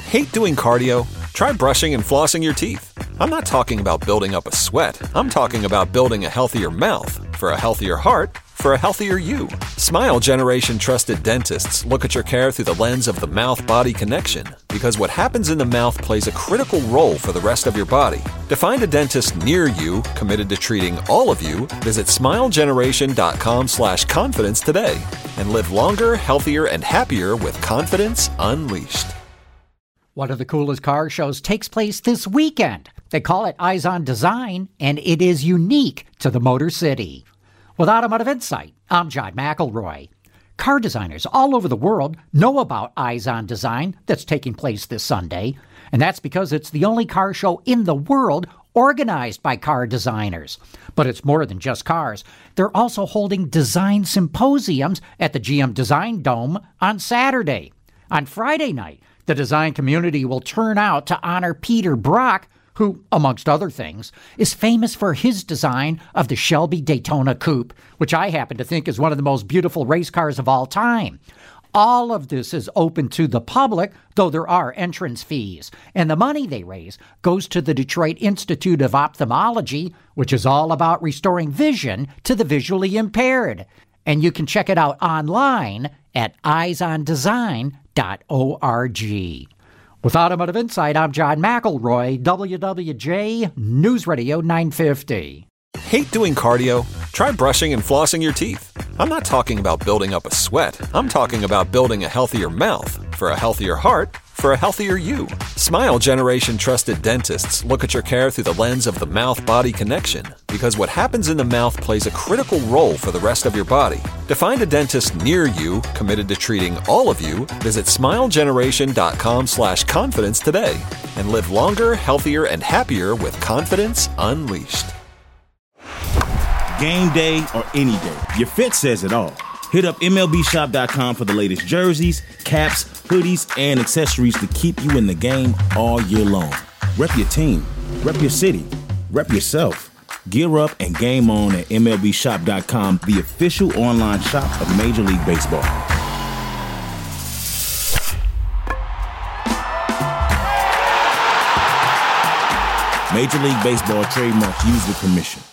Hate doing cardio? Try brushing and flossing your teeth. I'm not talking about building up a sweat. I'm talking about building a healthier mouth for a healthier heart for a healthier you. Smile Generation trusted dentists look at your care through the lens of the mouth-body connection, because what happens in the mouth plays a critical role for the rest of your body. To find a dentist near you committed to treating all of you, visit smilegeneration.com/confidence today and live longer, healthier, and happier with confidence unleashed. One of the coolest car shows takes place this weekend. They call it Eyes on Design, and it is unique to the Motor City. With Automotive Insight, I'm John McElroy. Car designers all over the world know about Eyes on Design that's taking place this Sunday, and that's because it's the only car show in the world organized by car designers. But it's more than just cars. They're also holding design symposiums at the GM Design Dome on Saturday. On Friday night, the design community will turn out to honor Peter Brock, who, amongst other things, is famous for his design of the Shelby Daytona Coupe, which I happen to think is one of the most beautiful race cars of all time. All of this is open to the public, though there are entrance fees. And the money they raise goes to the Detroit Institute of Ophthalmology, which is all about restoring vision to the visually impaired. And you can check it out online at eyesondesign.org. With Automotive Insight, I'm John McElroy, WWJ News Radio 950. Hate doing cardio? Try brushing and flossing your teeth. I'm not talking about building up a sweat. I'm talking about building a healthier mouth for a healthier heart for a healthier you. Smile Generation trusted dentists look at your care through the lens of the mouth-body connection, because what happens in the mouth plays a critical role for the rest of your body. To find a dentist near you committed to treating all of you, visit smilegeneration.com/confidence today and live longer, healthier, and happier with confidence unleashed. Game day or any day, your fit says it all. Hit up MLBshop.com for the latest jerseys, caps, hoodies, and accessories to keep you in the game all year long. Rep your team, rep your city, rep yourself. Gear up and game on at MLBshop.com, the official online shop of Major League Baseball. Major League Baseball trademarks used with permission.